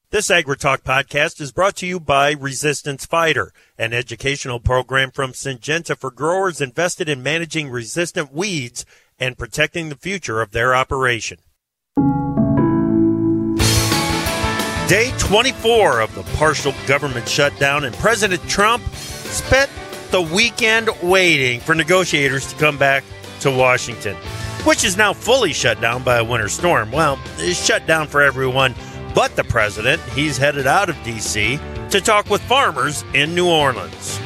This AgriTalk podcast is brought to you by Resistance Fighter, an educational program from Syngenta for growers invested in managing resistant weeds and protecting the future of their operation. Day 24 of the partial government shutdown, and President Trump spent the weekend waiting for negotiators to come back to Washington, which is now fully shut down by a winter storm. Well, it's shut down for everyone but the president. He's headed out of D.C. to talk with farmers in New Orleans.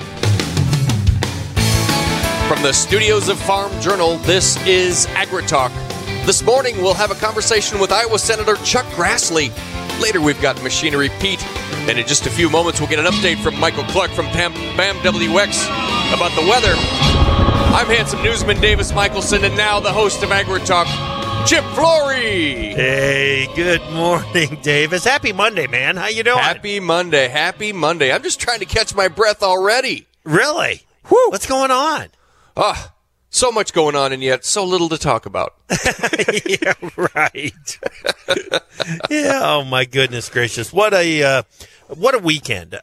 From the studios of Farm Journal, this is AgriTalk. This morning, we'll have a conversation with Iowa Senator Chuck Grassley. Later, we've got Machinery Pete. And in just a few moments, we'll get an update from Michael Clark from BAM WX about the weather. I'm handsome newsman Davis Michelson, and now the host of AgriTalk, Chip Flory. Hey, good morning, Davis. Happy Monday, man. How you doing? Happy Monday. Happy Monday. I'm just trying to catch my breath already. Really? Woo. What's going on? So much going on and yet so little to talk about. Yeah, right. Yeah, oh my goodness gracious. What a weekend.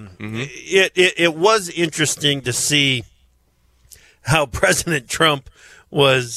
It was interesting to see how President Trump was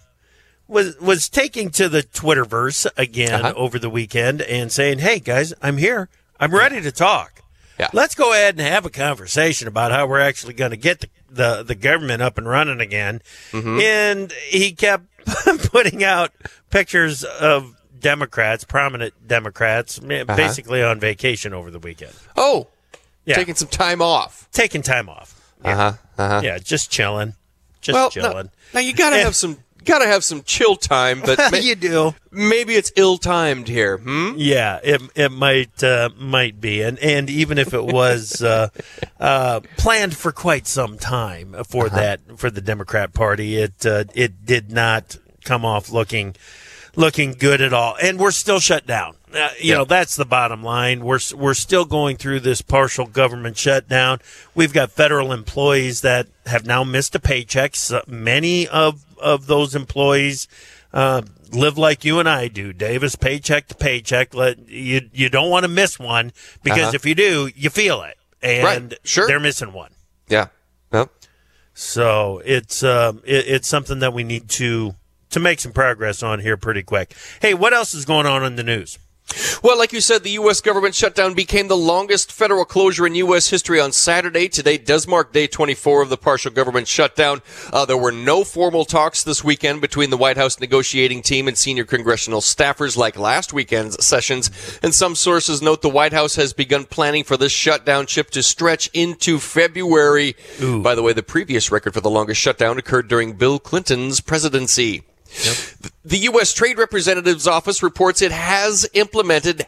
taking to the Twitterverse again over the weekend and saying, "Hey guys, I'm here. I'm ready to talk. Yeah. Let's go ahead and have a conversation about how we're actually going to get the government up and running again." Mm-hmm. And he kept putting out pictures of Democrats, prominent Democrats, basically on vacation over the weekend. Oh, yeah. Taking some time off. Taking time off. Yeah. Yeah, just chilling. Chilling. Now you got to have some. Got to have some chill time, but you do. Maybe it's ill-timed here. Yeah, it might be, and even if it was planned for quite some time for the Democrat Party, it did not come off looking good at all, and we're still shut down. You know, that's the bottom line. We're still going through this partial government shutdown. We've got federal employees that have now missed a paycheck. So many of those employees live like you and I do, Davis, paycheck to paycheck. You don't want to miss one because if you do, you feel it, and they're missing one. Yeah. Yep. So it's something that we need to make some progress on here pretty quick. Hey, what else is going on in the news? Well, like you said, the U.S. government shutdown became the longest federal closure in U.S. history on Saturday. Today does mark day 24 of the partial government shutdown. There were no formal talks this weekend between the White House negotiating team and senior congressional staffers like last weekend's sessions. And some sources note the White House has begun planning for this shutdown, Chip, to stretch into February. Ooh. By the way, the previous record for the longest shutdown occurred during Bill Clinton's presidency. Yep. The U.S. Trade Representative's Office reports it has implemented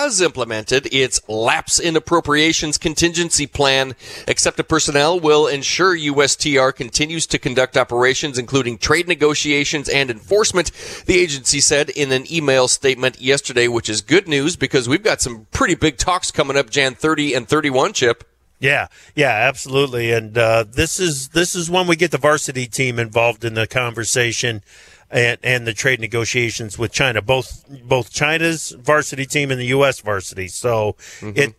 its lapse in appropriations contingency plan. Except personnel will ensure USTR continues to conduct operations, including trade negotiations and enforcement, the agency said in an email statement yesterday, which is good news because we've got some pretty big talks coming up Jan 30 and 31, Chip. Yeah, absolutely. And this is when we get the varsity team involved in the conversation and the trade negotiations with China, both China's varsity team and the U.S. varsity. So it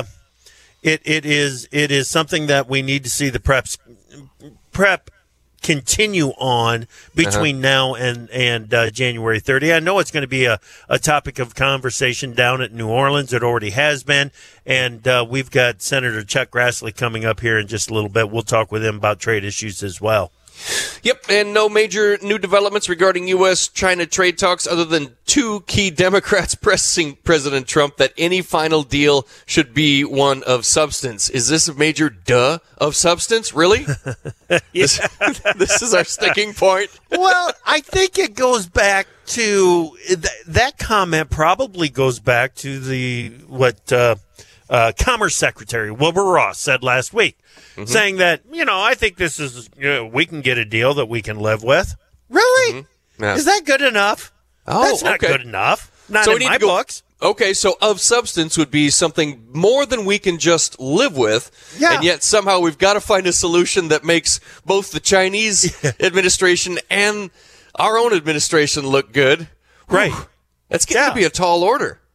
is something that we need to see the prep continue on between now and January 30. I know it's going to be a topic of conversation down at New Orleans. It already has been. And we've got Senator Chuck Grassley coming up here in just a little bit. We'll talk with him about trade issues as well. Yep, and no major new developments regarding U.S.-China trade talks other than two key Democrats pressing President Trump that any final deal should be one of substance. Is this a major duh of substance? Really? This is our sticking point? Well, I think it goes back to that comment probably goes back to what Commerce Secretary Wilbur Ross said last week. Mm-hmm. Saying that, I think this is, we can get a deal that we can live with. Really? Mm-hmm. Yeah. Is that good enough? Oh, that's not good enough. Not in my books. Okay, so of substance would be something more than we can just live with. Yeah. And yet somehow we've got to find a solution that makes both the Chinese administration and our own administration look good. Right. Whew. That's going to be a tall order.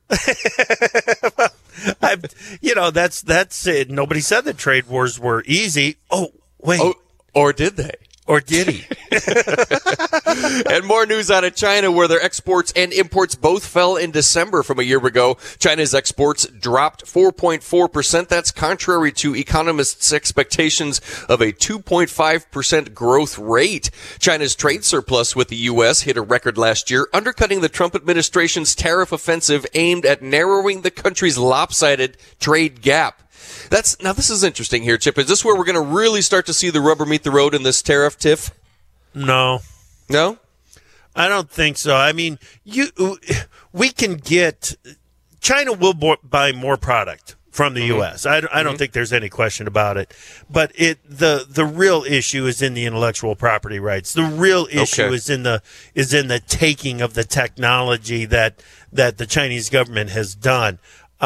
That's it. Nobody said that trade wars were easy. Oh, wait. Oh, or did they? Or did he? And more news out of China, where their exports and imports both fell in December from a year ago. China's exports dropped 4.4%. That's contrary to economists' expectations of a 2.5% growth rate. China's trade surplus with the U.S. hit a record last year, undercutting the Trump administration's tariff offensive aimed at narrowing the country's lopsided trade gap. Now this is interesting here, Chip. Is this where we're going to really start to see the rubber meet the road in this tariff tiff? No. No? I don't think so. I mean, we can get China will buy more product from the U.S. I don't think there's any question about it. But the real issue is in the intellectual property rights. The real issue is in the taking of the technology that the Chinese government has done.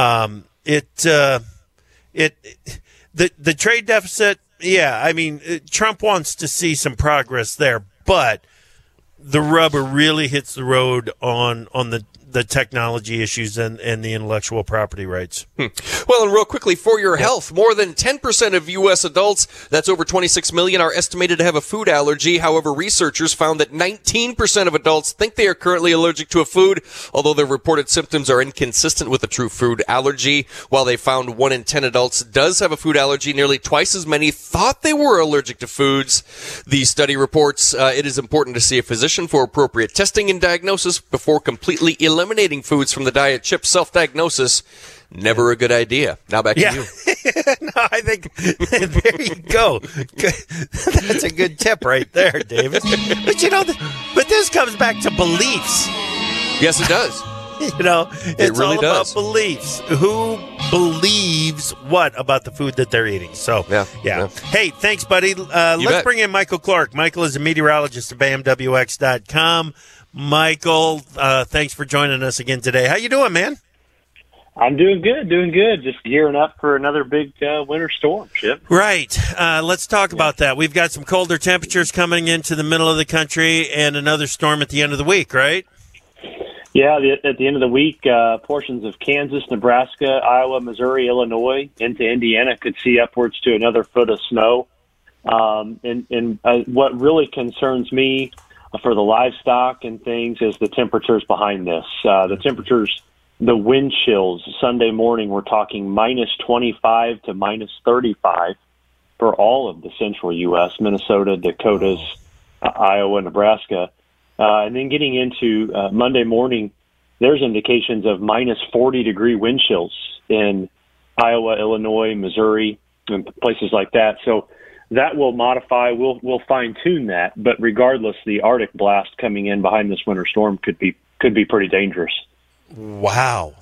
The trade deficit, yeah, I mean, Trump wants to see some progress there, but the rubber really hits the road on the technology issues and the intellectual property rights. Well, and real quickly, for your health, more than 10% of U.S. adults, that's over 26 million, are estimated to have a food allergy. However, researchers found that 19% of adults think they are currently allergic to a food, although their reported symptoms are inconsistent with a true food allergy. While they found 1 in 10 adults does have a food allergy, nearly twice as many thought they were allergic to foods. The study reports it is important to see a physician for appropriate testing and diagnosis before completely eliminating foods from the diet. Chip, self-diagnosis, never a good idea. Now back to you. No, I think there you go. That's a good tip right there, David. But this comes back to beliefs. Yes, it does. It's really all does. about beliefs. Who believes what about the food that they're eating? So, yeah. Hey, thanks, buddy. Let's bring in Michael Clark. Michael is a meteorologist at BAMWX.com. Michael, thanks for joining us again today. How you doing, man? I'm doing good. Just gearing up for another big winter storm, Chip. Right. Let's talk about that. We've got some colder temperatures coming into the middle of the country and another storm at the end of the week, right? Yeah, at the end of the week, portions of Kansas, Nebraska, Iowa, Missouri, Illinois, into Indiana could see upwards to another foot of snow. And what really concerns me for the livestock and things is the temperatures behind this. The wind chills Sunday morning, we're talking minus 25 to minus 35 for all of the central U.S., Minnesota, Dakotas, Iowa, Nebraska. And then getting into Monday morning, there's indications of minus 40-degree wind chills in Iowa, Illinois, Missouri, and places like that. So that will modify. We'll fine-tune that. But regardless, the Arctic blast coming in behind this winter storm could be pretty dangerous. Wow.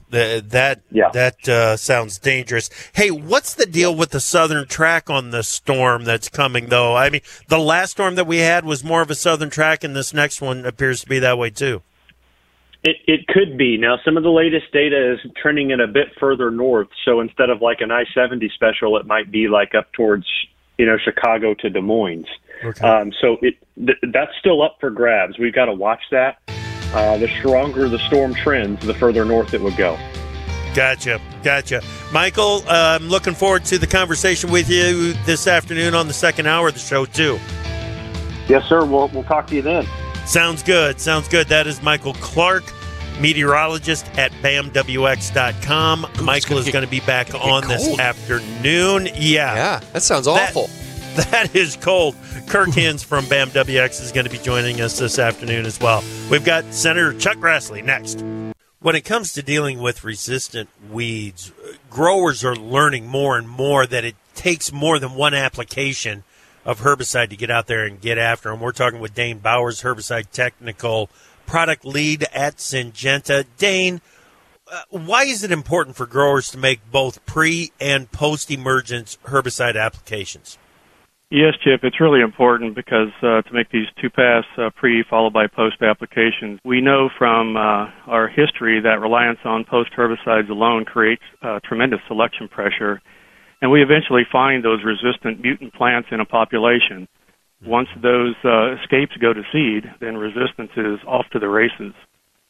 That sounds dangerous. Hey, what's the deal with the southern track on the storm that's coming, though? I mean, the last storm that we had was more of a southern track, and this next one appears to be that way, too. It could be. Now, some of the latest data is trending it a bit further north. So instead of like an I-70 special, it might be like up towards, Chicago to Des Moines. Okay. So that's still up for grabs. We've got to watch that. The stronger the storm trends, the further north it would go. Gotcha. Michael, I'm looking forward to the conversation with you this afternoon on the second hour of the show, too. Yes, sir. We'll talk to you then. Sounds good. That is Michael Clark, meteorologist at BAMWX.com. Michael is going to be back on this afternoon. Yeah, that sounds awful. That is cold. Kirk Hins from BAMWX is going to be joining us this afternoon as well. We've got Senator Chuck Grassley next. When it comes to dealing with resistant weeds, growers are learning more and more that it takes more than one application of herbicide to get out there and get after them. We're talking with Dane Bowers, herbicide technical product lead at Syngenta. Dane, why is it important for growers to make both pre- and post-emergence herbicide applications? Yes, Chip, it's really important because to make these two-pass pre followed by post applications, we know from our history that reliance on post herbicides alone creates tremendous selection pressure, and we eventually find those resistant mutant plants in a population. Once those escapes go to seed, then resistance is off to the races.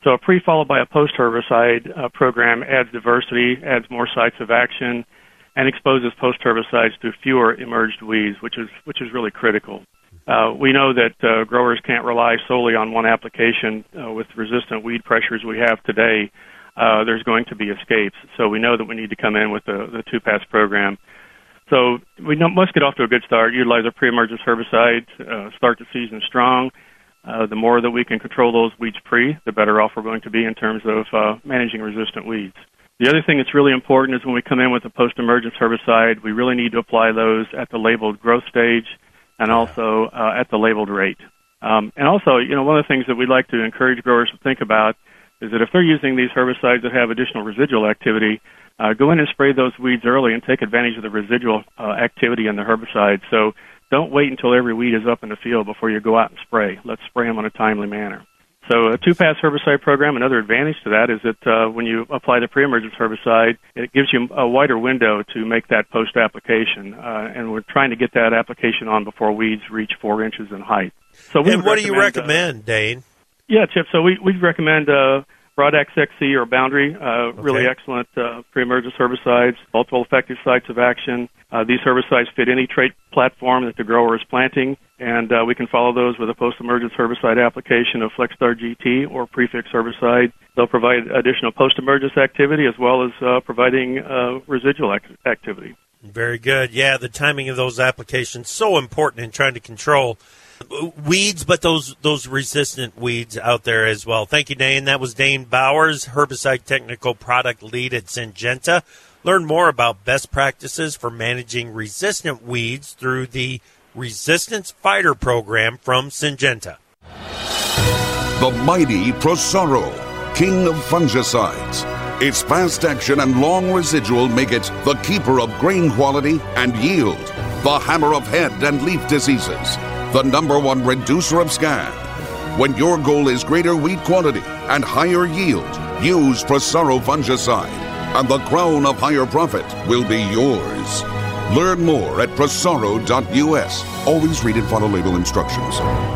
So a pre followed by a post herbicide program adds diversity, adds more sites of action, and exposes post herbicides to fewer emerged weeds, which is really critical. We know that growers can't rely solely on one application. With resistant weed pressures we have today, there's going to be escapes. So we know that we need to come in with the two-pass program. So we must get off to a good start, utilize a pre-emergence herbicide, start the season strong. The more that we can control those weeds pre, the better off we're going to be in terms of managing resistant weeds. The other thing that's really important is when we come in with a post-emergence herbicide, we really need to apply those at the labeled growth stage and also at the labeled rate. And also, one of the things that we'd like to encourage growers to think about is that if they're using these herbicides that have additional residual activity, go in and spray those weeds early and take advantage of the residual activity in the herbicide. So don't wait until every weed is up in the field before you go out and spray. Let's spray them in a timely manner. So a two-pass herbicide program, another advantage to that is that when you apply the pre-emergence herbicide, it gives you a wider window to make that post-application, and we're trying to get that application on before weeds reach 4 inches in height. So and what do you recommend, Dane? Yeah, Chip, so we recommend Broadax XC or Boundary, really excellent pre-emergence herbicides, multiple effective sites of action. These herbicides fit any trait platform that the grower is planting, and we can follow those with a post-emergence herbicide application of FlexStar GT or prefix herbicide. They'll provide additional post-emergence activity as well as providing residual activity. Very good. Yeah, the timing of those applications so important in trying to control weeds, but those resistant weeds out there as well. Thank you, Dane. That was Dane Bowers, Herbicide Technical Product Lead at Syngenta. Learn more about best practices for managing resistant weeds through the Resistance Fighter program from Syngenta. The mighty Prosaro, king of fungicides. Its fast action and long residual make it the keeper of grain quality and yield, the hammer of head and leaf diseases, the #1 reducer of scab. When your goal is greater weed quantity and higher yield, use Prosaro fungicide, and the crown of higher profit will be yours. Learn more at prosaro.us. Always read and follow label instructions.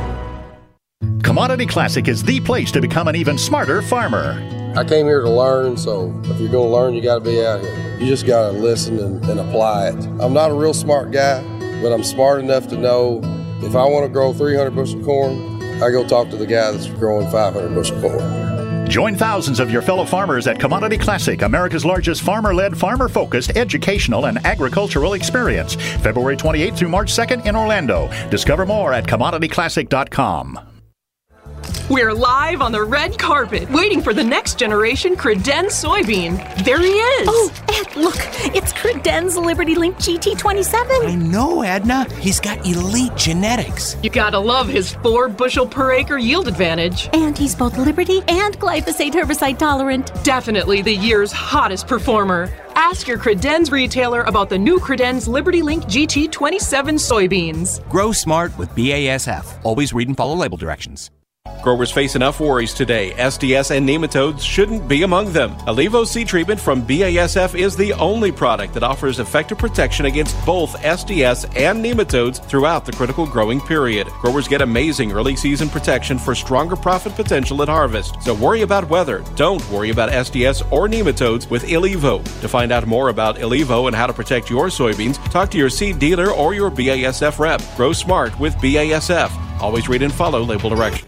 Commodity Classic is the place to become an even smarter farmer. I came here to learn, so if you're going to learn, you got to be out here. You just got to listen and apply it. I'm not a real smart guy, but I'm smart enough to know if I want to grow 300 bushel corn, I go talk to the guy that's growing 500 bushel corn. Join thousands of your fellow farmers at Commodity Classic, America's largest farmer-led, farmer-focused educational and agricultural experience. February 28th through March 2nd in Orlando. Discover more at CommodityClassic.com. We're live on the red carpet, waiting for the next generation Credenz soybean. There he is. Oh, Ed, look, it's Credenz LibertyLink GT27. I know, Edna. He's got elite genetics. You gotta love his 4 bushel per acre yield advantage. And he's both Liberty and glyphosate herbicide tolerant. Definitely the year's hottest performer. Ask your Credenz retailer about the new Credenz LibertyLink GT27 soybeans. Grow smart with BASF. Always read and follow label directions. Growers face enough worries today. SDS and nematodes shouldn't be among them. Alivo seed treatment from BASF is the only product that offers effective protection against both SDS and nematodes throughout the critical growing period. Growers get amazing early season protection for stronger profit potential at harvest. So worry about weather. Don't worry about SDS or nematodes with Alivo. To find out more about Alivo and how to protect your soybeans, talk to your seed dealer or your BASF rep. Grow smart with BASF. Always read and follow label directions.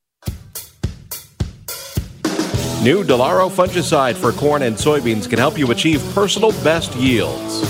New Delaro fungicide for corn and soybeans can help you achieve personal best yields.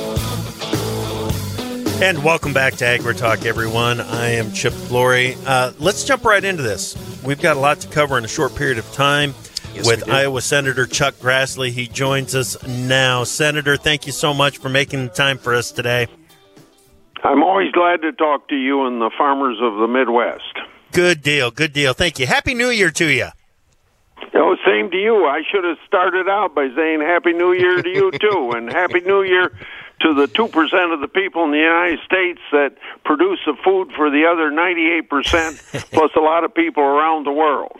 And welcome back to AgriTalk, everyone. I am Chip Flory. Let's jump right into this. We've got a lot to cover in a short period of time with Iowa Senator Chuck Grassley. He joins us now. Senator, thank you so much for making the time for us today. I'm always glad to talk to you and the farmers of the Midwest. Good deal, good deal. Thank you. Happy New Year to you. Oh, same to you. I should have started out by saying Happy New Year to you, too, and Happy New Year to the 2% of the people in the United States that produce the food for the other 98%, plus a lot of people around the world.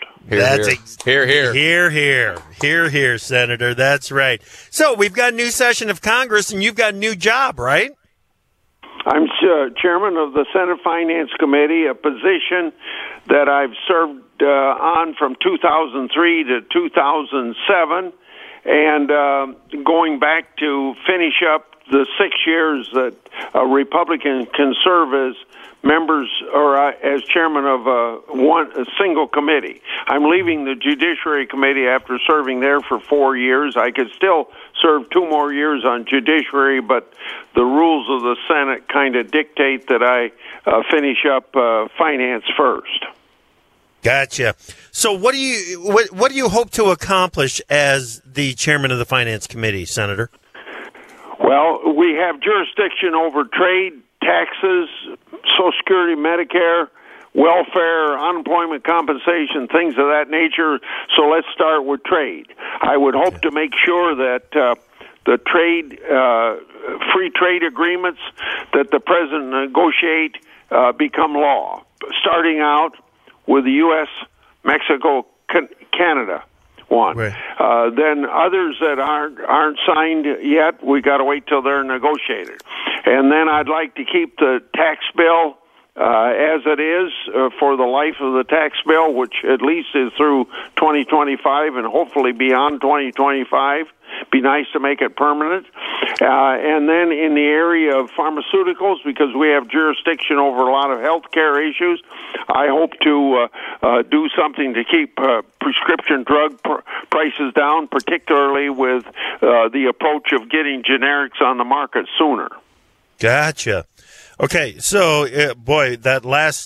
Here, Senator. That's right. So we've got a new session of Congress, and you've got a new job, right? I'm chairman of the Senate Finance Committee, a position that I've served on from 2003 to 2007, and going back to finish up the 6 years that a Republican can serve as members or as chairman of a single committee. I'm leaving the Judiciary Committee after serving there for 4 years. I could still serve 2 more years on Judiciary, but the rules of the Senate kind of dictate that I finish up finance first. Gotcha. So what do you hope to accomplish as the chairman of the Finance Committee, Senator? Well, we have jurisdiction over trade, taxes, Social Security, Medicare, welfare, unemployment compensation, things of that nature. So let's start with trade. I would hope to make sure that the trade, free trade agreements that the president negotiate become law, starting out with the U.S., Mexico, Canada one. Right. Then others that aren't signed yet, we got to wait till they're negotiated. And then I'd like to keep the tax bill as it is for the life of the tax bill, which at least is through 2025 and hopefully beyond 2025. Be nice to make it permanent. And then in the area of pharmaceuticals, because we have jurisdiction over a lot of health care issues, I hope to do something to keep prescription drug prices down, particularly with the approach of getting generics on the market sooner. Gotcha. Okay, so boy, that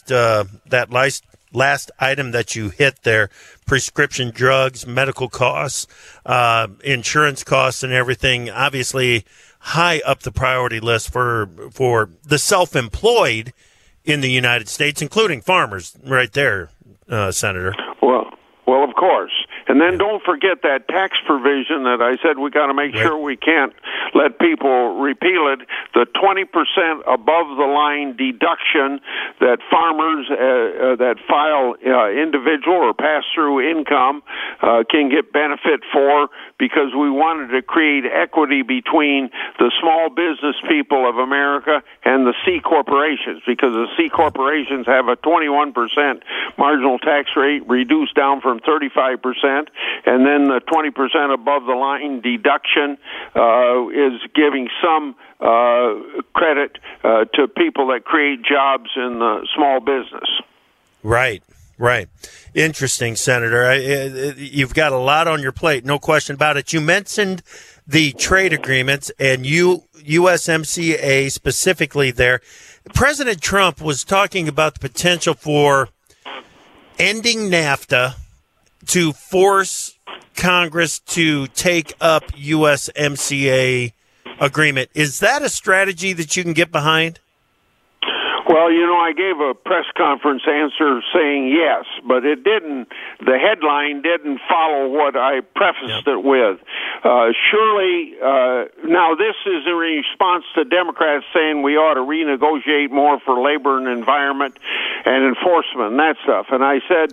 last item that you hit there, prescription drugs, medical costs, insurance costs, and everything, obviously high up the priority list for the self-employed in the United States, including farmers, right there, Senator. Well, of course. And then don't forget that tax provision that I said we got to make sure we can't let people repeal it. The 20% above the line deduction that farmers that file individual or pass through income can get benefit for, because we wanted to create equity between the small business people of America and the C corporations, because the C corporations have a 21% marginal tax rate reduced down from 35%, and then the 20% above the line deduction is giving some credit to people that create jobs in the small business. Right. Interesting, Senator. You've got a lot on your plate, no question about it. You mentioned the trade agreements and USMCA specifically there. President Trump was talking about the potential for ending NAFTA to force Congress to take up USMCA agreement. Is that a strategy that you can get behind? Well, I gave a press conference answer saying yes, but it didn't. The headline didn't follow what I prefaced it with. Surely, now this is in response to Democrats saying we ought to renegotiate more for labor and environment and enforcement and that stuff. And I said,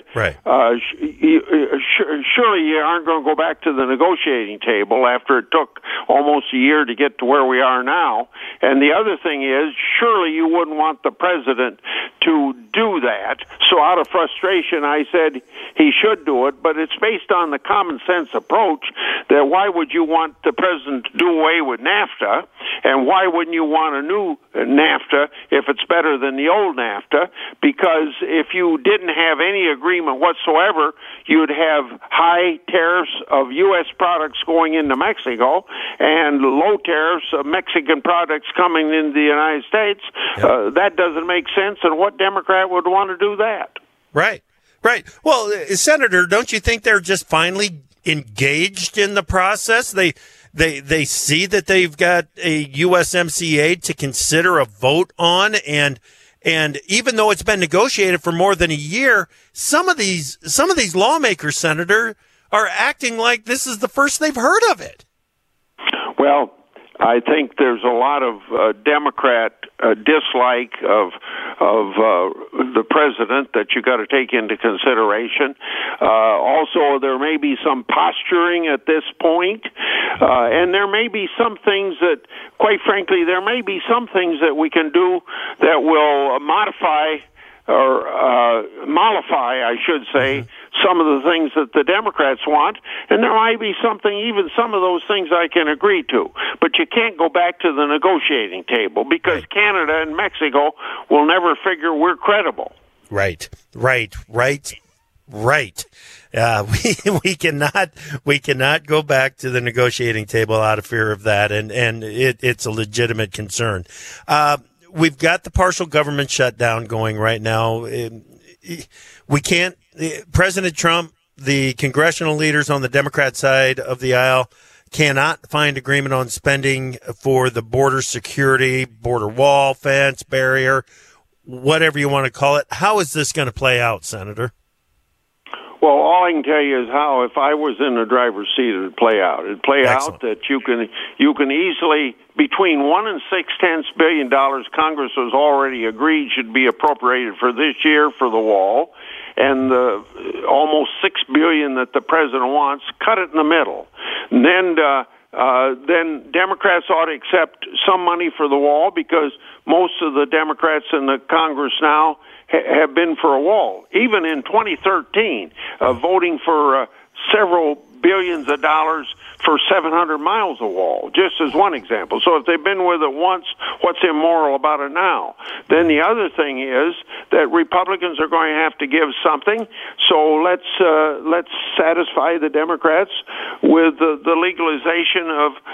surely you aren't going to go back to the negotiating table after it took almost a year to get to where we are now. And the other thing is, surely you wouldn't want the president to do that. So out of frustration, I said he should do it, but it's based on the common sense approach that why would you want the president to do away with NAFTA, and why wouldn't you want a new NAFTA if it's better than the old NAFTA? Because if you didn't have any agreement whatsoever, you'd have high tariffs of U.S. products going into Mexico and low tariffs of Mexican products coming into the United States. That doesn't make sense, and what Democrat would want to do that? Right. Well, Senator, don't you think they're just finally engaged in the process? They see that they've got a USMCA to consider a vote on, and even though it's been negotiated for more than a year, some of these lawmakers, Senator, are acting like this is the first they've heard of it. Well, I think there's a lot of Democrat dislike of the president that you got to take into consideration. Also, there may be some posturing at this point, and there may be some things that, quite frankly, there may be some things that we can do that will modify or mollify, I should say, some of the things that the Democrats want, and there might be even some of those things I can agree to. But you can't go back to the negotiating table because Canada and Mexico will never figure we're credible. Right. We cannot go back to the negotiating table out of fear of that, and it's a legitimate concern. We've got the partial government shutdown going right now. We can't. President Trump, the congressional leaders on the Democrat side of the aisle cannot find agreement on spending for the border security, border wall, fence, barrier, whatever you want to call it. How is this going to play out, Senator? Well, all I can tell you is how, if I was in the driver's seat, it would play out. It'd play out that you can easily, between $1 and $6 billion, Congress has already agreed should be appropriated for this year for the wall, and the almost $6 billion that the president wants, cut it in the middle. And then Democrats ought to accept some money for the wall because most of the Democrats in the Congress now have been for a wall. Even in 2013, voting for several billions of dollars for 700 miles of wall, just as one example. So if they've been with it once, what's immoral about it now? Then the other thing is that Republicans are going to have to give something. So let's satisfy the Democrats with the legalization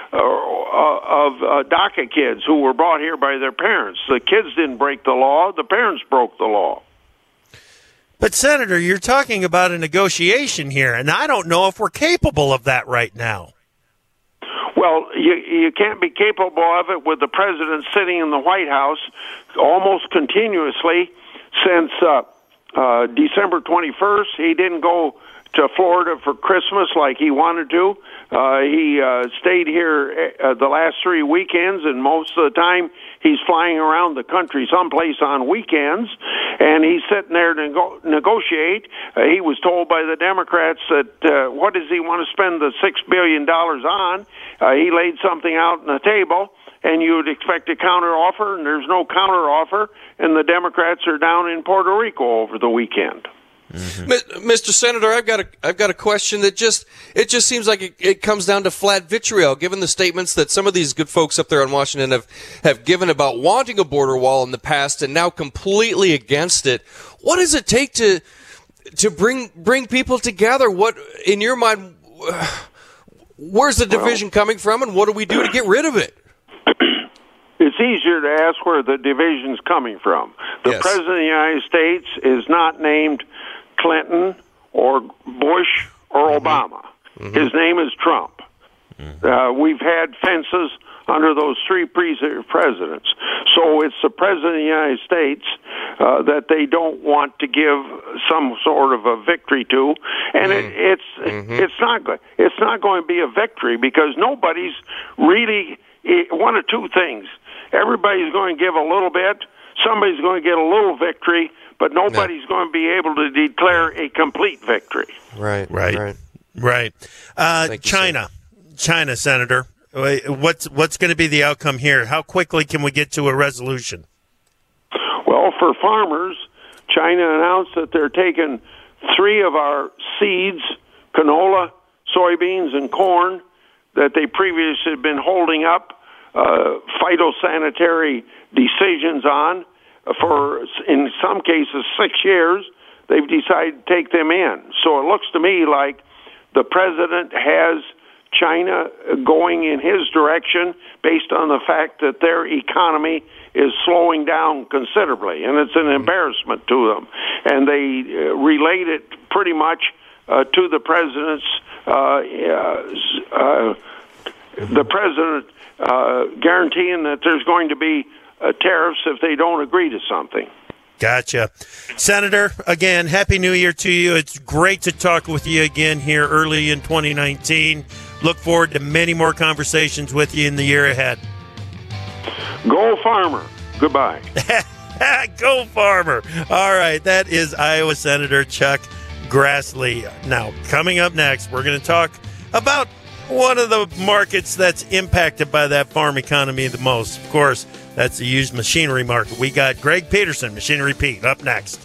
of DACA kids who were brought here by their parents. The kids didn't break the law; the parents broke the law. But, Senator, you're talking about a negotiation here, and I don't know if we're capable of that right now. Well, you can't be capable of it with the president sitting in the White House almost continuously since December 21st. He didn't go to Florida for Christmas like he wanted to. He stayed here the last 3 weekends, and most of the time he's flying around the country someplace on weekends, and he's sitting there to negotiate. He was told by the Democrats that what does he want to spend the $6 billion on? He laid something out on the table, and you would expect a counteroffer, and there's no counteroffer, and the Democrats are down in Puerto Rico over the weekend. Mm-hmm. Mr. Senator, I've got a question that just seems like it comes down to flat vitriol, given the statements that some of these good folks up there in Washington have given about wanting a border wall in the past and now completely against it. What does it take to bring people together? What, in your mind, where's the division coming from, and what do we do to get rid of it? It's easier to ask where the division's coming from. The President of the United States is not named Clinton or Bush or Obama. Mm-hmm. His name is Trump. Mm-hmm. We've had fences under those three presidents. So it's the President of the United States that they don't want to give some sort of a victory to, and it's not going to be a victory because nobody's really one of two things. Everybody's going to give a little bit. Somebody's going to get a little victory, but nobody's going to be able to declare a complete victory. Right. China, Senator. What's going to be the outcome here? How quickly can we get to a resolution? Well, for farmers, China announced that they're taking 3 of our seeds, canola, soybeans, and corn, that they previously had been holding up phytosanitary decisions on for, in some cases, 6 years. They've decided to take them in. So it looks to me like the president has China going in his direction based on the fact that their economy is slowing down considerably, and it's an embarrassment to them. And they relate it pretty much to the president's guaranteeing that there's going to be tariffs if they don't agree to something. Gotcha. Senator, again, Happy New Year to you. It's great to talk with you again here early in 2019. Look forward to many more conversations with you in the year ahead. Go Farmer. Goodbye. Go Farmer. All right, that is Iowa Senator Chuck Grassley. Now, coming up next, we're going to talk about one of the markets that's impacted by that farm economy the most. Of course, that's the used machinery market. We got Greg Peterson, Machinery Pete, up next.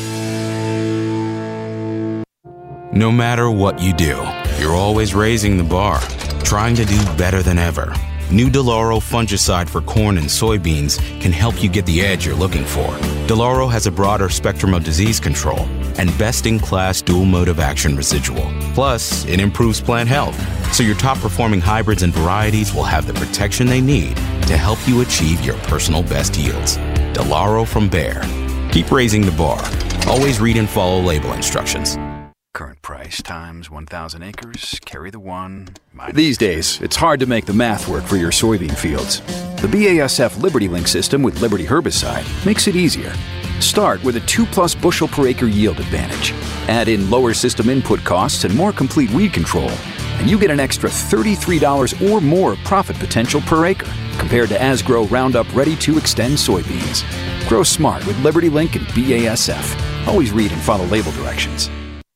No matter what you do, you're always raising the bar, trying to do better than ever. New Delaro fungicide for corn and soybeans can help you get the edge you're looking for. Delaro has a broader spectrum of disease control and best-in-class dual mode of action residual. Plus, it improves plant health, so your top-performing hybrids and varieties will have the protection they need to help you achieve your personal best yields. Delaro from Bayer. Keep raising the bar. Always read and follow label instructions. Current price times 1,000 acres, carry the one. These days, it's hard to make the math work for your soybean fields. The BASF Liberty Link system with Liberty herbicide makes it easier. Start with a 2+ bushel per acre yield advantage. Add in lower system input costs and more complete weed control, and you get an extra $33 or more profit potential per acre compared to Asgrow Roundup Ready to Extend soybeans. Grow smart with Liberty Link and BASF. Always read and follow label directions.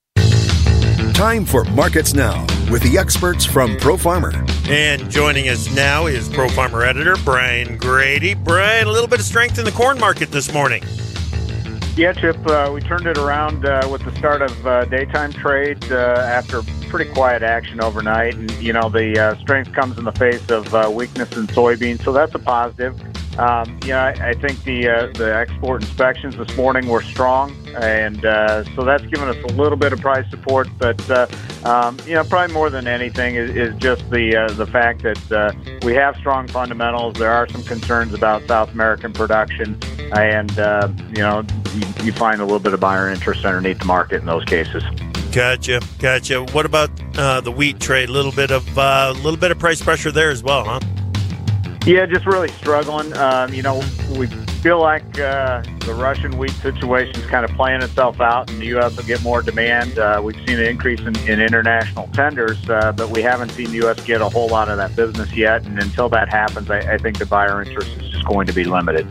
Time for Markets Now with the experts from ProFarmer. And joining us now is ProFarmer editor Brian Grady. Brian, a little bit of strength in the corn market this morning. Yeah, Chip, we turned it around with the start of daytime trade after pretty quiet action overnight. And, the strength comes in the face of weakness in soybeans, so that's a positive. I think the export inspections this morning were strong, and so that's given us a little bit of price support. But probably more than anything is just the fact that we have strong fundamentals. There are some concerns about South American production, and you find a little bit of buyer interest underneath the market in those cases. Gotcha. What about the wheat trade? A little bit of price pressure there as well, huh? Yeah, just really struggling. We feel like the Russian wheat situation is kind of playing itself out, and the U.S. will get more demand. We've seen an increase in international tenders, but we haven't seen the U.S. get a whole lot of that business yet. And until that happens, I think the buyer interest is just going to be limited.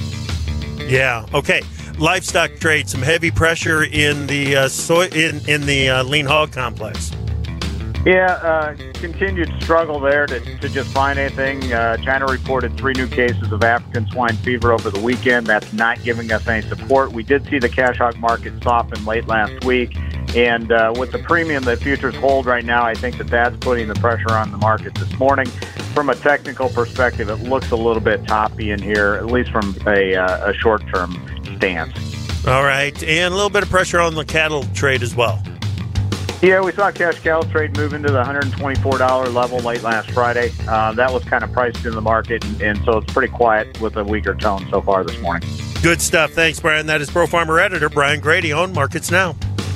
Yeah. Okay. Livestock trade, some heavy pressure in the in the lean hog complex. Yeah, continued struggle there to just find anything. China reported 3 new cases of African swine fever over the weekend. That's not giving us any support. We did see the cash hog market soften late last week. And with the premium that futures hold right now, I think that's putting the pressure on the market this morning. From a technical perspective, it looks a little bit toppy in here, at least from a short-term stance. All right. And a little bit of pressure on the cattle trade as well. Yeah, we saw cash cattle trade move into the $124 level late last Friday. That was kind of priced in the market, and so it's pretty quiet with a weaker tone so far this morning. Good stuff. Thanks, Brian. That is ProFarmer editor Brian Grady on Markets Now.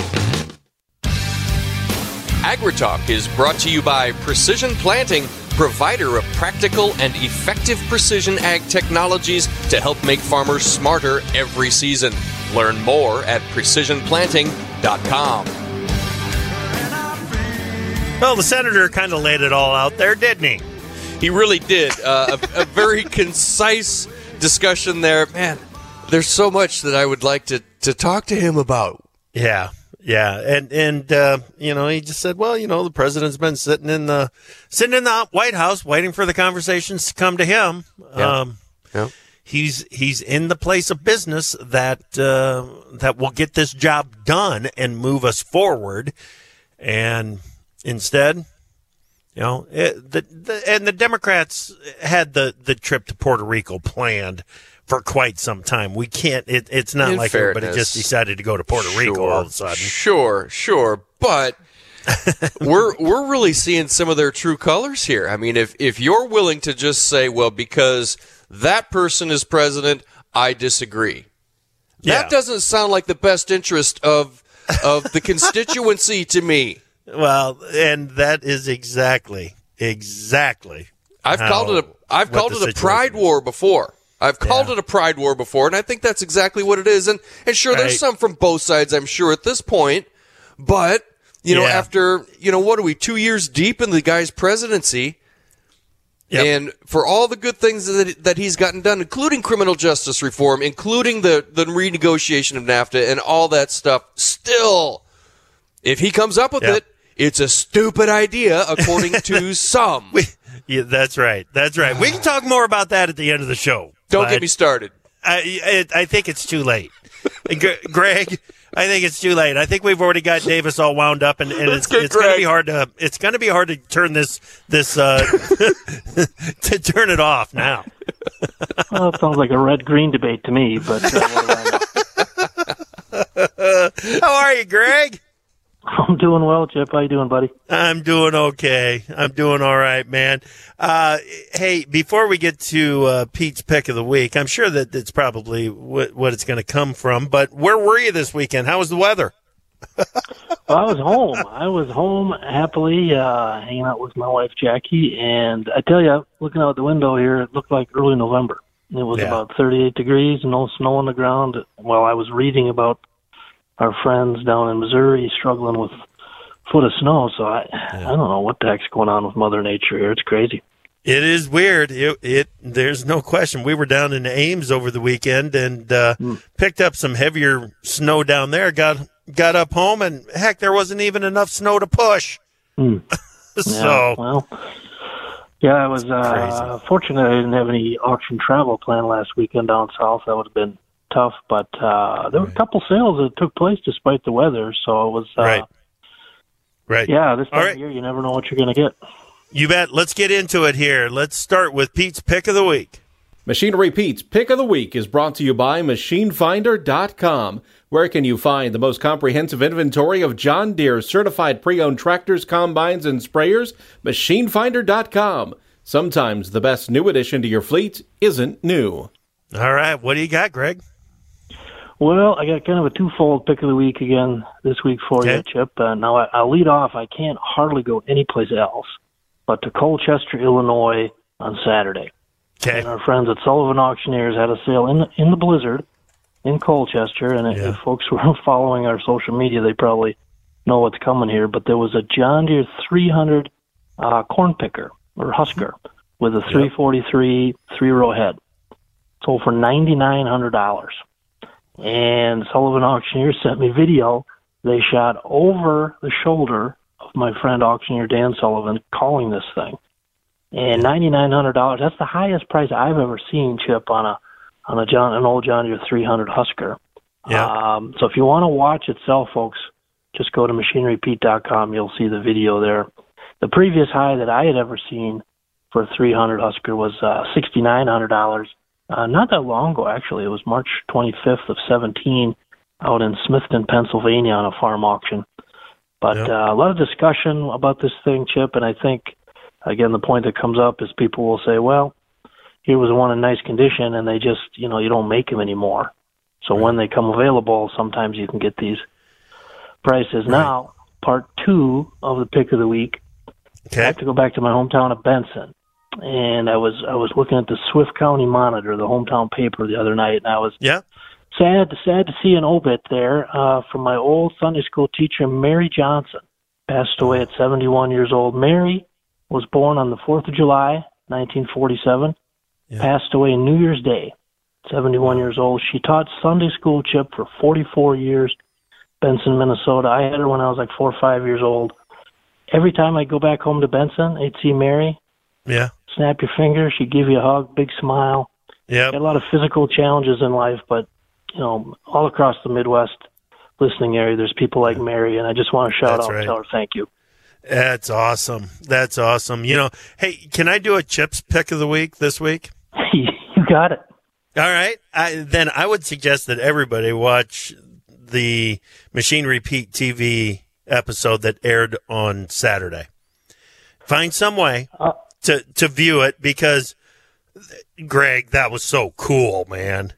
AgriTalk is brought to you by Precision Planting, provider of practical and effective precision ag technologies to help make farmers smarter every season. Learn more at precisionplanting.com. Well, the senator kind of laid it all out there, didn't he? He really did. A very concise discussion there. Man, there's so much that I would like to talk to him about. Yeah. And he just said, well, the president's been sitting in the White House waiting for the conversations to come to him. Yeah. He's in the place of business that will get this job done and move us forward. And instead, the Democrats had the trip to Puerto Rico planned for quite some time. We can't. It's not like everybody just decided to go to Puerto Rico all of a sudden. Sure, but we're really seeing some of their true colors here. I mean, if you're willing to just say, well, because that person is president, I disagree. That doesn't sound like the best interest of the constituency to me. Well, and that is exactly. I've called it a pride war before. I've called it a pride war before, and I think that's exactly what it is. And sure, there's some from both sides, I'm sure, at this point. But, after, what are we, 2 years deep in the guy's presidency, Yep. And for all the good things that he's gotten done, including criminal justice reform, including the renegotiation of NAFTA and all that stuff, still, if he comes up with it, it's a stupid idea, according to some. Yeah, that's right. That's right. We can talk more about that at the end of the show. Don't get me started. I think it's too late. Greg, I think it's too late. I think we've already got Davis all wound up, and it's going to be hard to turn this to turn it off now. Well, it sounds like a red-green debate to me, but how are you, Greg? I'm doing well, Chip. How you doing, buddy? I'm doing okay. I'm doing all right, man. Hey, before we get to Pete's pick of the week, I'm sure that it's probably what it's going to come from, but where were you this weekend? How was the weather? Well, I was home. I was home happily hanging out with my wife, Jackie, and I tell you, looking out the window here, it looked like early November. It was about 38 degrees, no snow on the ground. While I was reading about our friends down in Missouri struggling with a foot of snow, so I don't know what the heck's going on with Mother Nature here. It's crazy. It is weird. There's no question. We were down in Ames over the weekend and picked up some heavier snow down there. Got up home, and heck, there wasn't even enough snow to push. So, I was fortunate I didn't have any auction travel planned last weekend down south. That would have been tough, but there were a couple sales that took place despite the weather, so it was right. Yeah, this time of year you never know what you're going to get. You bet. Let's get into it here. Let's start with Pete's pick of the week. Machinery Pete's pick of the week is brought to you by MachineFinder.com. Where can you find the most comprehensive inventory of John Deere certified pre-owned tractors, combines, and sprayers? MachineFinder.com. Sometimes the best new addition to your fleet isn't new. All right. What do you got, Greg? Well, I got kind of a twofold pick of the week again this week for you, Chip. Now, I'll lead off. I can't hardly go anyplace else but to Colchester, Illinois on Saturday. Okay. And our friends at Sullivan Auctioneers had a sale in the Blizzard in Colchester, and if folks were following our social media, they probably know what's coming here, but there was a John Deere 300 corn picker, or husker, with a 343 three-row head. Sold for $9,900. And Sullivan Auctioneers sent me video. They shot over the shoulder of my friend auctioneer Dan Sullivan calling this thing. And $9,900, that's the highest price I've ever seen, Chip, on an old John Deere 300 Husker. Yeah. So if you want to watch it sell, folks, just go to MachineryPete.com. You'll see the video there. The previous high that I had ever seen for a 300 Husker was $6,900. Not that long ago, actually. It was March 25th of 17 out in Smithton, Pennsylvania on a farm auction. But a lot of discussion about this thing, Chip, and I think, again, the point that comes up is people will say, well, here was one in nice condition, and they just, you don't make them anymore. So when they come available, sometimes you can get these prices. Now, part two of the pick of the week, I have to go back to my hometown of Benson. And I was looking at the Swift County Monitor, the hometown paper, the other night, and I was sad to see an obit there from my old Sunday school teacher, Mary Johnson, passed away at 71 years old. Mary was born on the 4th of July, 1947, passed away New Year's Day, 71 years old. She taught Sunday school, Chip, for 44 years, Benson, Minnesota. I had her when I was like 4 or 5 years old. Every time I go back home to Benson, I'd see Mary. Yeah. Snap your finger. She'd give you a hug, big smile. Yeah. Had a lot of physical challenges in life, but, all across the Midwest listening area, there's people like Mary, and I just want to shout out and tell her thank you. That's awesome. That's awesome. Hey, can I do a Chip's pick of the week this week? You got it. All right. Then I would suggest that everybody watch the Machinery Pete TV episode that aired on Saturday. Find some way to view it because, Greg, that was so cool, man.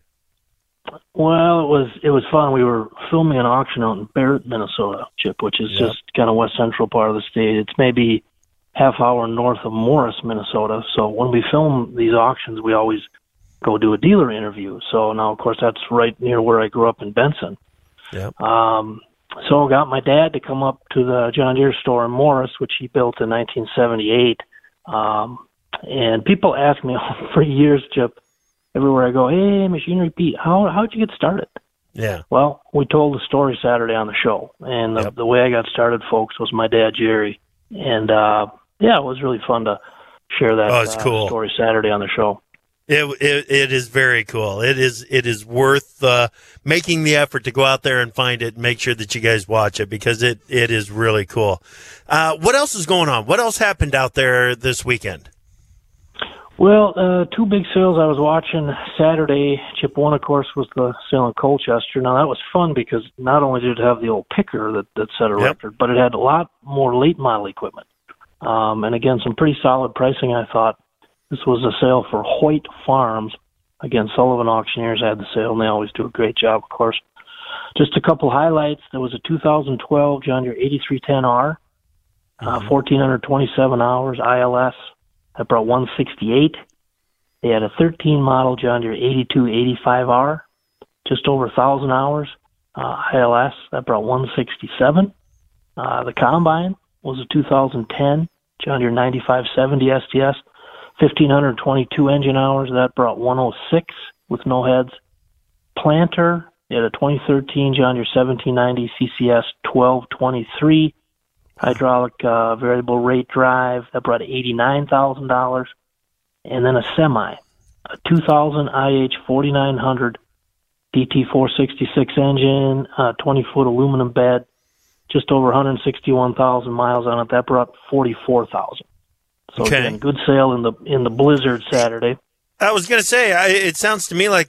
Well, it was fun. We were filming an auction out in Barrett, Minnesota, Chip, which is just kind of west central part of the state. It's maybe half hour north of Morris, Minnesota. So when we film these auctions, we always go do a dealer interview. So now, of course, that's right near where I grew up in Benson. Yep. So I got my dad to come up to the John Deere store in Morris, which he built in 1978. And people ask me for years, Chip, everywhere I go, hey, Machinery Pete, how'd you get started? Yeah. Well, we told the story Saturday on the show. And the way I got started, folks, was my dad, Jerry. And, it was really fun to share that story Saturday on the show. It is very cool. It is worth making the effort to go out there and find it and make sure that you guys watch it because it is really cool. What else is going on? What else happened out there this weekend? Well, two big sales I was watching Saturday. Chip, one, of course, was the sale in Colchester. Now, that was fun because not only did it have the old picker that set a record, but it had a lot more late model equipment. And again, some pretty solid pricing, I thought. This was a sale for Hoyt Farms. Again, Sullivan Auctioneers had the sale, and they always do a great job, of course. Just a couple highlights. There was a 2012 John Deere 8310R, 1,427 hours, ILS. That brought 168. They had a 13 model John Deere 8285R, just over 1,000 hours, ILS. That brought 167. The Combine was a 2010 John Deere 9570 STS, 1,522 engine hours. That brought 106 with no heads. Planter, they had a 2013 John Deere 1790 CCS 1223 hydraulic variable rate drive. That brought $89,000. And then a semi, a 2000 IH 4900 DT 466 engine, 20-foot aluminum bed, just over 161,000 miles on it. That brought $44,000. So again, good sale in the blizzard Saturday. I was going to say, it sounds to me like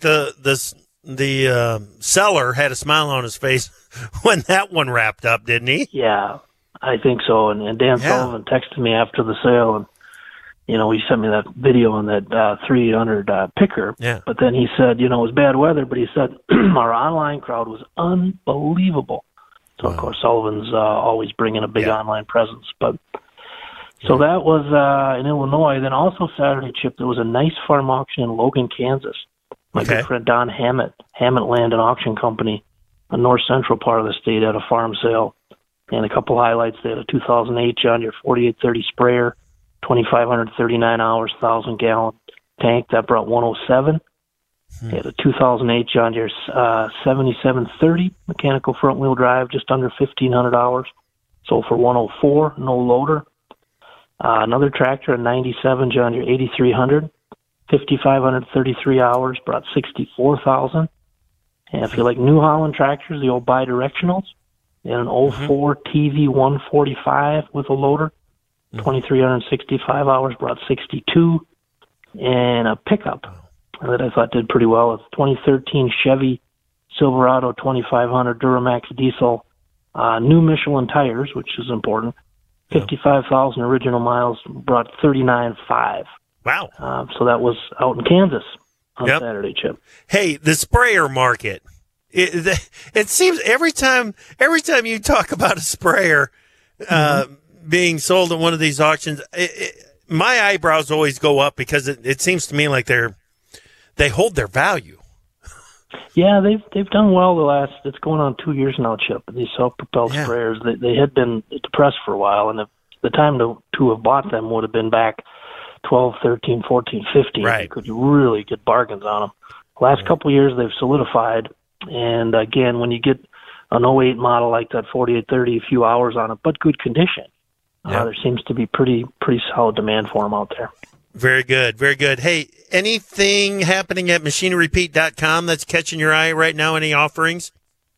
the seller had a smile on his face when that one wrapped up, didn't he? Yeah, I think so. And Dan Sullivan texted me after the sale, and he sent me that video on that 300 picker. Yeah. But then he said, it was bad weather, but he said our online crowd was unbelievable. So of course Sullivan's always bringing a big online presence, but. So that was in Illinois. Then also Saturday, Chip, there was a nice farm auction in Logan, Kansas. My good friend Don Hammett Land and Auction Company, a north central part of the state, had a farm sale. And a couple highlights. They had a 2008 John Deere 4830 sprayer, 2,539 hours, 1,000-gallon tank. That brought 107. They had a 2008 John Deere 7730 mechanical front-wheel drive, just under 1,500 hours. Sold for 104, no loader. Another tractor, a 97 John Deere 8300, 5,533 hours, brought 64,000. And if you like New Holland tractors, the old bidirectionals, and an 04 TV 145 with a loader, 2,365 hours, brought 62. And a pickup that I thought did pretty well, a 2013 Chevy Silverado 2500 Duramax diesel, new Michelin tires, which is important. 55,000 original miles, brought 39.5. Wow. So that was out in Kansas on Saturday, Chip. Hey, the sprayer market. It seems every time you talk about a sprayer being sold at one of these auctions, my eyebrows always go up because it seems to me like they hold their value. Yeah, they've done well it's going on 2 years now, Chip. These self-propelled sprayers, they had been depressed for a while, and the time to have bought them would have been back 12, 13, 14, 15. Right. You could really get bargains on them. Last couple of years, they've solidified, and again, when you get an 08 model like that 4830, a few hours on it, but good condition, there seems to be pretty solid demand for them out there. Very good, very good. Hey, anything happening at MachineryPete.com that's catching your eye right now? Any offerings?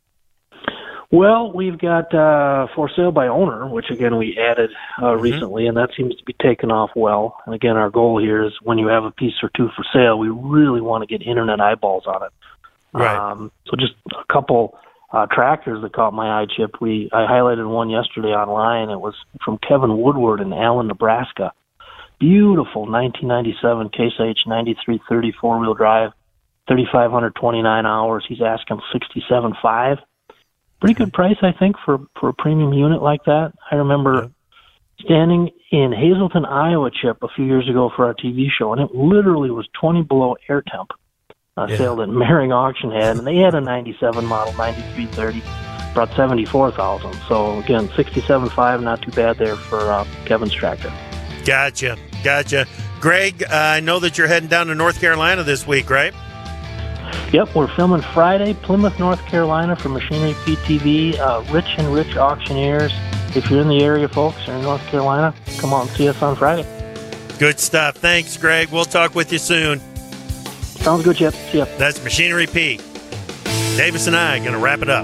Well, we've got for sale by owner, which again we added recently, and that seems to be taking off well. And again, our goal here is when you have a piece or two for sale, we really want to get internet eyeballs on it. Right. So just a couple tractors that caught my eye, Chip. I highlighted one yesterday online. It was from Kevin Woodward in Allen, Nebraska. Beautiful 1997 Case H 9330 four-wheel drive, 3,529 hours. He's asking $67,500. Pretty good price, I think, for a premium unit like that. I remember standing in Hazleton, Iowa, Chip, a few years ago for our TV show, and it literally was 20 below air temp. A sale that Mering Auction had, and they had a 97 model 9330, brought 74,000. So again, $67,500, not too bad there for Kevin's tractor. Gotcha. Gotcha. Greg, I know that you're heading down to North Carolina this week, right? Yep, we're filming Friday, Plymouth, North Carolina for Machinery PTV. Rich and Rich Auctioneers. If you're in the area, folks, or in North Carolina, come on and see us on Friday. Good stuff. Thanks, Greg. We'll talk with you soon. Sounds good, Chip. See ya. That's Machinery Pete. Davis and I are going to wrap it up.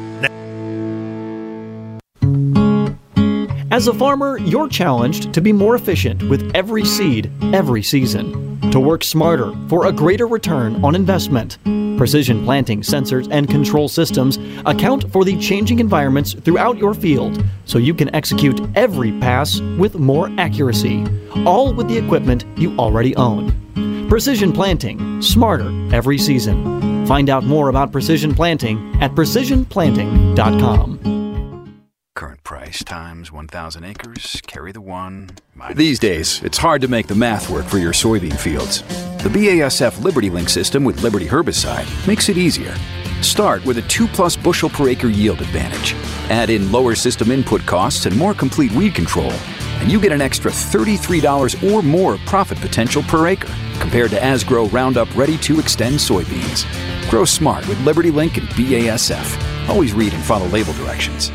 As a farmer, you're challenged to be more efficient with every seed, every season. To work smarter for a greater return on investment. Precision planting sensors and control systems account for the changing environments throughout your field so you can execute every pass with more accuracy, all with the equipment you already own. Precision planting, smarter every season. Find out more about precision planting at precisionplanting.com. Current price times 1,000 acres, carry the one. These days, it's hard to make the math work for your soybean fields. The BASF LibertyLink system with Liberty herbicide makes it easier. Start with a 2+ bushel per acre yield advantage. Add in lower system input costs and more complete weed control, and you get an extra $33 or more profit potential per acre compared to Asgrow Roundup Ready to Extend soybeans. Grow smart with LibertyLink and BASF. Always read and follow label directions.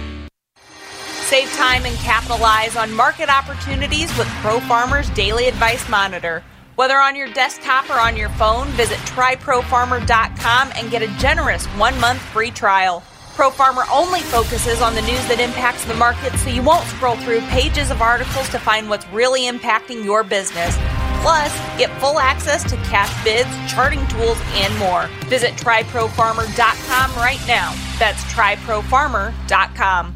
Save time and capitalize on market opportunities with ProFarmer's Daily Advice Monitor. Whether on your desktop or on your phone, visit tryprofarmer.com and get a generous 1-month free trial. ProFarmer only focuses on the news that impacts the market, so you won't scroll through pages of articles to find what's really impacting your business. Plus, get full access to cash bids, charting tools, and more. Visit tryprofarmer.com right now. That's tryprofarmer.com.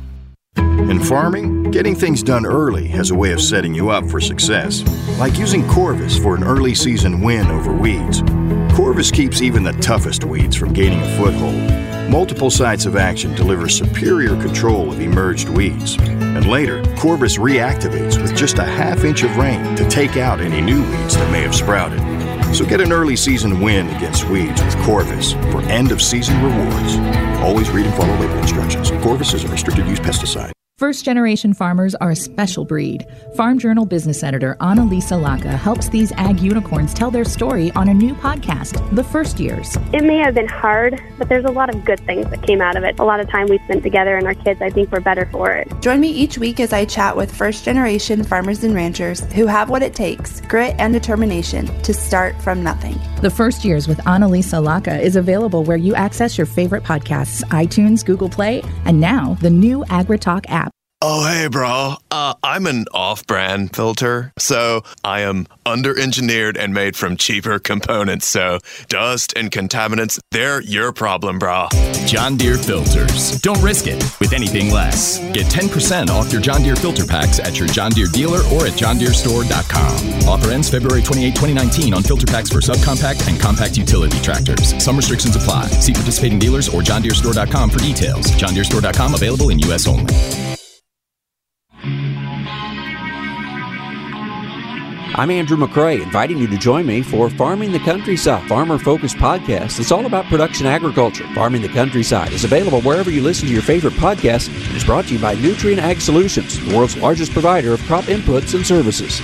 In farming, getting things done early has a way of setting you up for success. Like using Corvus for an early season win over weeds. Corvus keeps even the toughest weeds from gaining a foothold. Multiple sites of action deliver superior control of emerged weeds. And later, Corvus reactivates with just a ½ inch of rain to take out any new weeds that may have sprouted. So get an early season win against weeds with Corvus for end of season rewards. Always read and follow label instructions. Corvus is a restricted use pesticide. First-generation farmers are a special breed. Farm Journal business editor Annalisa Laka helps these ag unicorns tell their story on a new podcast, The First Years. It may have been hard, but there's a lot of good things that came out of it. A lot of time we spent together, and our kids, I think, were better for it. Join me each week as I chat with first-generation farmers and ranchers who have what it takes, grit and determination, to start from nothing. The First Years with Annalisa Laka is available where you access your favorite podcasts, iTunes, Google Play, and now the new AgriTalk app. Oh, hey, bro. I'm an off-brand filter, so I am under-engineered and made from cheaper components, so dust and contaminants, they're your problem, bro. John Deere filters. Don't risk it with anything less. Get 10% off your John Deere filter packs at your John Deere dealer or at johndeerestore.com. Offer ends February 28, 2019 on filter packs for subcompact and compact utility tractors. Some restrictions apply. See participating dealers or johndeerestore.com for details. johndeerestore.com, available in U.S. only. I'm Andrew McCrae, inviting you to join me for Farming the Countryside, farmer-focused podcast that's all about production agriculture. Farming the Countryside is available wherever you listen to your favorite podcasts and is brought to you by Nutrien Ag Solutions, the world's largest provider of crop inputs and services.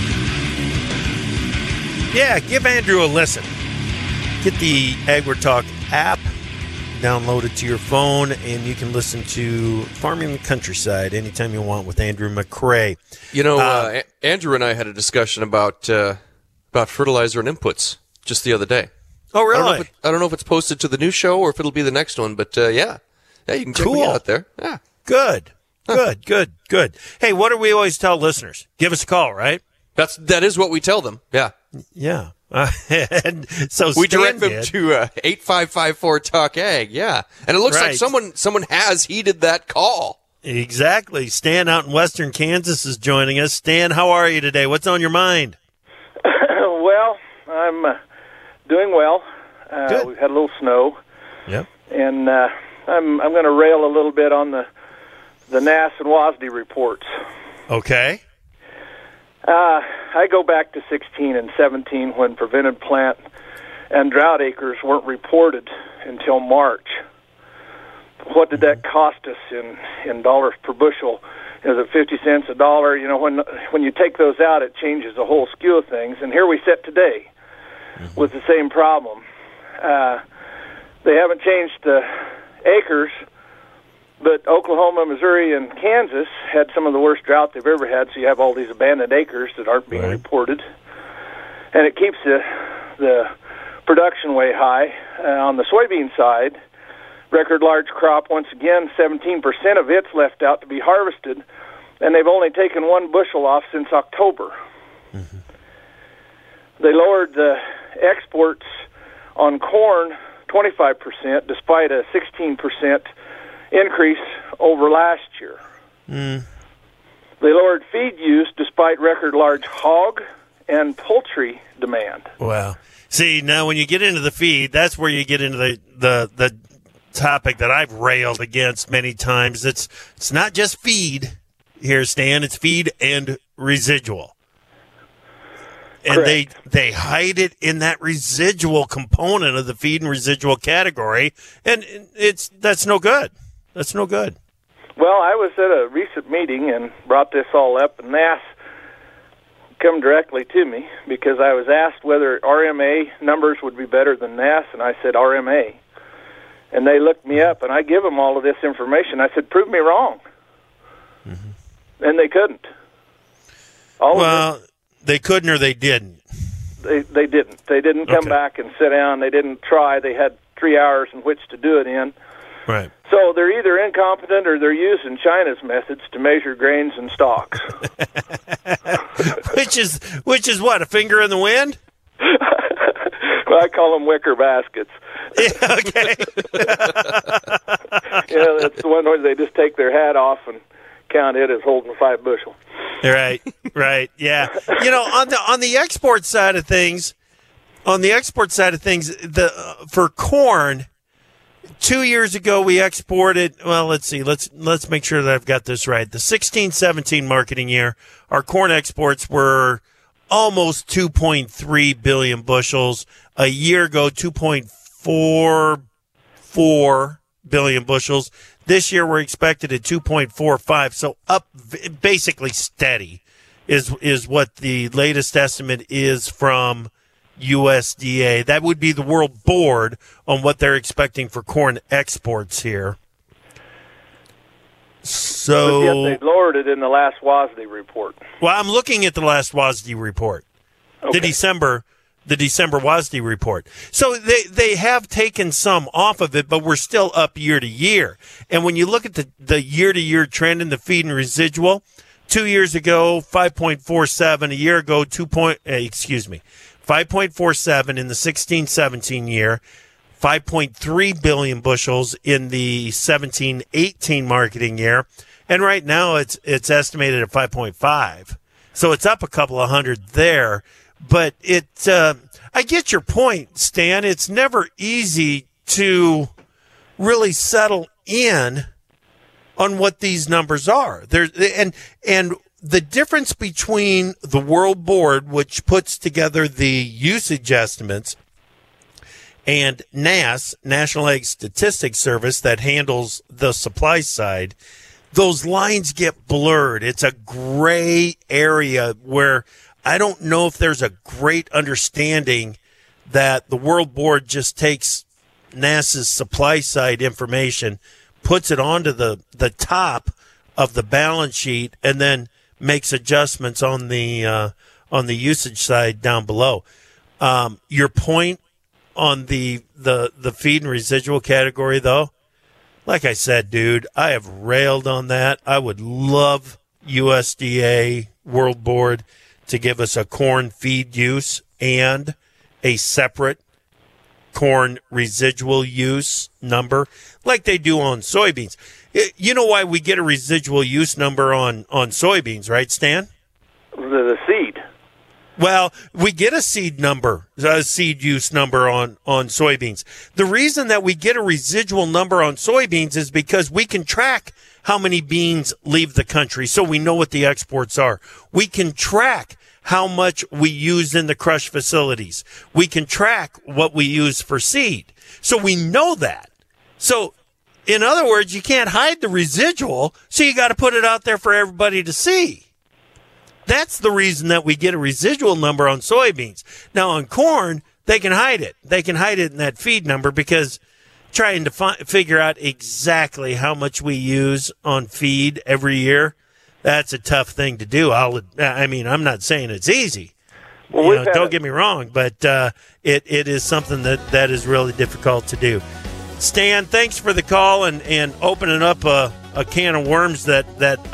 Yeah, give Andrew a listen. Get the AgriTalk app, download it to your phone, and you can listen to Farming the Countryside anytime you want with Andrew McCrae. You know, Andrew and I had a discussion about fertilizer and inputs just the other day. Oh, really? I don't know if it's posted to the new show or if it'll be the next one, but yeah, you can check me out there. Yeah, good. Hey, what do we always tell listeners? Give us a call, right? That is what we tell them. Yeah. And so we direct them to 8554 Talk Ag. Yeah, and it looks like someone has heeded that call. Exactly. Stan out in western Kansas is joining us. Stan, how are you today? What's on your mind? Well, I'm doing well. We've had a little snow. Yep. And I'm going to rail a little bit on the NASS and WASDE reports. Okay. I go back to 16 and 17 when prevented plant and drought acres weren't reported until March. What did that cost us in dollars per bushel? is it 50 cents, $1? You know, when you take those out, it changes the whole skew of things. And here we sit today with the same problem. They haven't changed the acres, but Oklahoma, Missouri, and Kansas had some of the worst drought they've ever had, so you have all these abandoned acres that aren't being reported. And it keeps the production way high. On the soybean side, record large crop, once again, 17% of it's left out to be harvested, and they've only taken 1 bushel off since October. They lowered the exports on corn 25%, despite a 16% increase over last year. They lowered feed use despite record large hog and poultry demand. Wow. See, now when you get into the feed, that's where you get into the topic that I've railed against many times. It's not just feed here, Stan. It's feed and residual. And they hide it in that residual component of the feed and residual category, and that's no good. That's no good. Well, I was at a recent meeting and brought this all up, and NASS come directly to me because I was asked whether RMA numbers would be better than NASS, and I said RMA. And they looked me up, and I give them all of this information. I said, prove me wrong. And they couldn't. They couldn't or they didn't. They didn't. They didn't come back and sit down. They didn't try. They had 3 hours in which to do it in. Right. So they're either incompetent or they're using China's methods to measure grains and stalks. which is what, a finger in the wind? Well, I call them wicker baskets. Yeah, okay. It's the one where they just take their hat off and count it as holding 5 bushel. Right, yeah. You know, on the export side of things, for corn, 2 years ago we exported. Well, let's see. Let's make sure that I've got this right. The 16-17 marketing year, our corn exports were almost 2.3 billion bushels. A year ago, 2.44 billion bushels. This year, we're expected at 2.45, so up, basically steady is what the latest estimate is from USDA. That would be the World Board on what they're expecting for corn exports here. So, but yet they lowered it in the last WASDE report. Well, I'm looking at the last WASDE report, the December WASDE report. So they have taken some off of it, but we're still up year to year. And when you look at the year to year trend in the feed and residual, 2 years ago 5.47, a year ago 5.47 in the 16-17 year. 5.3 billion bushels in the 17-18 marketing year, and right now it's estimated at 5.5. So it's up a couple of hundred there, but I get your point, Stan. It's never easy to really settle in on what these numbers are. And the difference between the World Board, which puts together the usage estimates, and NASS, National Ag Statistics Service, that handles the supply side, those lines get blurred. It's a gray area where I don't know if there's a great understanding that the World Board just takes NASS's supply side information, puts it onto the top of the balance sheet, and then makes adjustments on the usage side down below. Your point on the feed and residual category, though, like I said, dude, I have railed on that. I would love USDA World Board to give us a corn feed use and a separate corn residual use number like they do on soybeans. You know why we get a residual use number on soybeans, right, Stan? The seed. Well, we get a seed use number on soybeans. The reason that we get a residual number on soybeans is because we can track how many beans leave the country, so we know what the exports are. We can track how much we use in the crush facilities. We can track what we use for seed, so we know that. So In other words, you can't hide the residual, so you got to put it out there for everybody to see. That's the reason that we get a residual number on soybeans. Now, on corn, they can hide it. They can hide it in that feed number because trying to figure out exactly how much we use on feed every year, that's a tough thing to do. I'm not saying it's easy. Well, don't get me wrong, but it is something that is really difficult to do. Stan, thanks for the call and opening up a can of worms that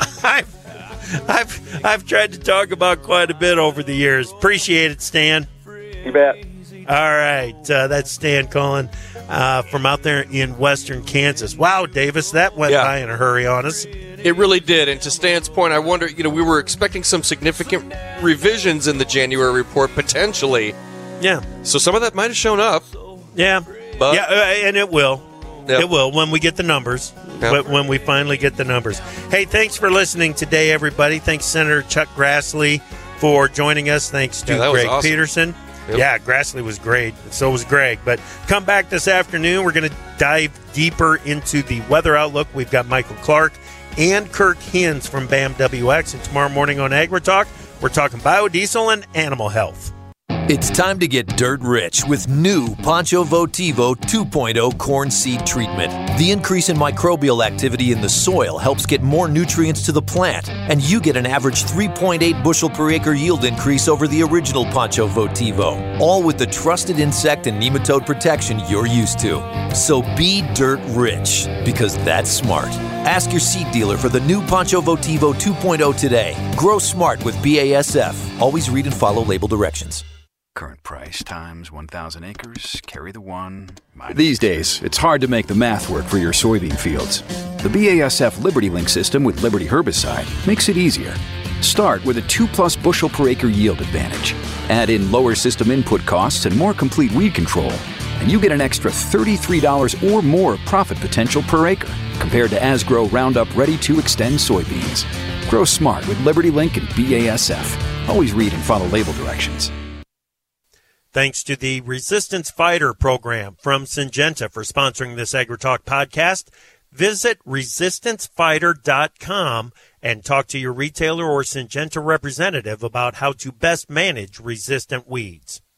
I've tried to talk about quite a bit over the years. Appreciate it, Stan. You bet. All right, that's Stan calling from out there in western Kansas. Wow, Davis, that went by in a hurry on us. It really did. And to Stan's point, I wonder, we were expecting some significant revisions in the January report, potentially. Yeah. So some of that might have shown up. Yeah. But, and it will. Yep. It will when we get the numbers, Yep. when we finally get the numbers. Hey, thanks for listening today, everybody. Thanks, Senator Chuck Grassley, for joining us. Thanks to that was Greg awesome. Peterson. Yep. Yeah, Grassley was great. So was Greg. But come back this afternoon. We're going to dive deeper into the weather outlook. We've got Michael Clark and Kirk Hins from BAM WX. And tomorrow morning on AgriTalk, we're talking biodiesel and animal health. It's time to get dirt rich with new Pancho Votivo 2.0 corn seed treatment. The increase in microbial activity in the soil helps get more nutrients to the plant, and you get an average 3.8 bushel per acre yield increase over the original Pancho Votivo, all with the trusted insect and nematode protection you're used to. So be dirt rich, because that's smart. Ask your seed dealer for the new Pancho Votivo 2.0 today. Grow smart with BASF. Always read and follow label directions. Current price times 1,000 acres, carry the one. These days, it's hard to make the math work for your soybean fields. The BASF Liberty Link system with Liberty herbicide makes it easier. Start with a 2+ bushel per acre yield advantage. Add in lower system input costs and more complete weed control, and you get an extra $33 or more profit potential per acre compared to Asgrow Roundup Ready to Extend soybeans. Grow smart with Liberty Link and BASF. Always read and follow label directions. Thanks to the Resistance Fighter program from Syngenta for sponsoring this AgriTalk podcast. Visit resistancefighter.com and talk to your retailer or Syngenta representative about how to best manage resistant weeds.